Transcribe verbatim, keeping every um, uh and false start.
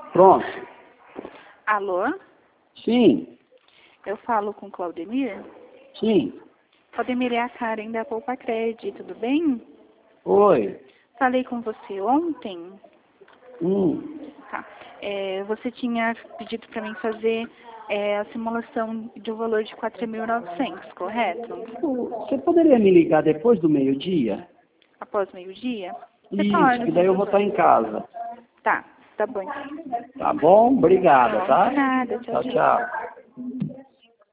Pronto. Alô? Sim, Eu falo com Claudemir? sim. Claudemir, é a Karen da Poupa Cred, tudo bem? Oi. Falei com você ontem. Hum. Tá. É, você tinha pedido para mim fazer é, a simulação de um valor de quatro mil e novecentos, correto? Você poderia me ligar depois do meio-dia? Após meio-dia? Você Isso, pode, que sem daí eu vou estar em problema. casa. Tá, tá bom então. Tá bom? Obrigada, Não, tá? de nada, tchau, Tchau, tchau. tchau.